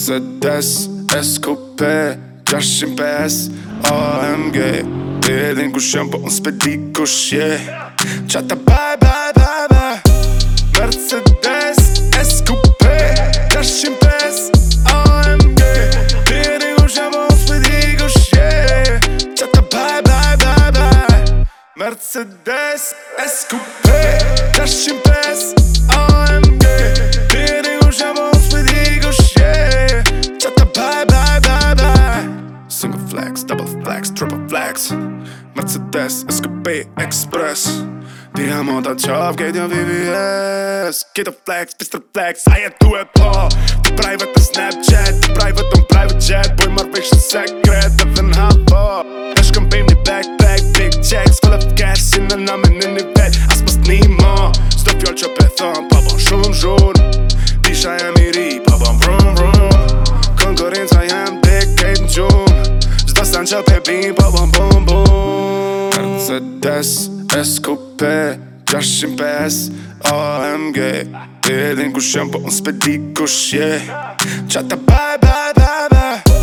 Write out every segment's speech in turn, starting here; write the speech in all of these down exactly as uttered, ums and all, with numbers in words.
Mercedes S K P gjashtqind e pesë A M G Ti e din kush jam po unë s'pe di kush je Qata bye bye bye bye Mercedes S K P gjashtqind e pesë A M G Ti e din kush jam po unë s'pe di kush je Qata bye bye bye bye Mercedes S K P gjashtqind e pesë A M G Ti e din kush jam po unë s'pe di kush je Qata bye bye bye bye Single flex, double flex, triple flex Mercedes S K P Express Diamanta qaf, kejt jam V V S Kejt flex, pistër flex, a jetu e po Ti private në Snapchat, ti private on private jet Boj marrë fiction sekret, edhe n'havo Ne shkëm bejmë një backpack, big checks Full of cash, si në namin në një vet As mës t'nimo, s'do fjoll që pe thon Pa bon shumë zhun Disha jam i ri, pa bon vrum vrum Konkurenca jam dik, kejt në gjum Zdo san që pe bim, pa bon bum bum Mercedes S K P gjashtqind e pesë A M G Ti e din kush jam po unë s'pe di kush je Qata bye bye bye bye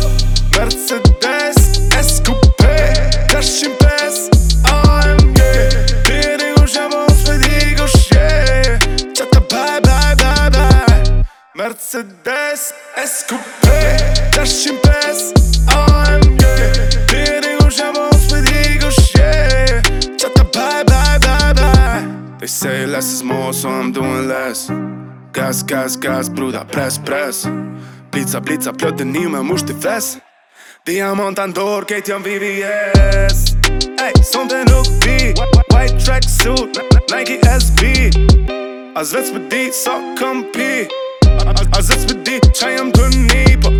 Mercedes S K P gjashtqind e pesë A M G Ti e din kush jam po unë s'pe di kush je Qata bye bye bye bye Mercedes S K P gjashtqind e pesë A M G Ti e din kush jam po unë s'pe di kush je Qata bye bye bye bye They say less is more so I'm doing less Gas gas gas bruda press press Blitza blitza plot dënim me mush t'i fes Diamanta ndor kejt jam V V S Ey, sonte nuk vi White track suit Nike S B As vet s'pe di sa kom pi As vet s'pe di qa jam të një Po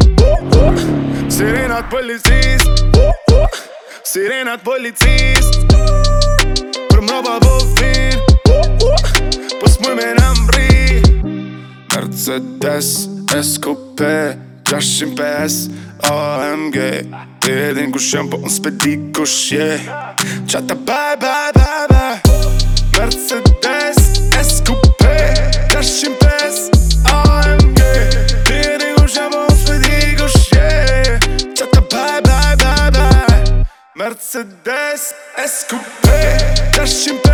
Sirenat policis Sirenat policis Për mroba po vin Po s'muj me n'amri Mercedes S K P gjashtqind e pesë A M G Ti e din kush jam po unë s'pe di kush je Qata bye bye bye bye Mercedes S K P gjashtqind e pesë A M G Ti e din kush jam po unë s'pe di kush je Qata bye bye bye bye Mercedes S K P gjashtqind e pesë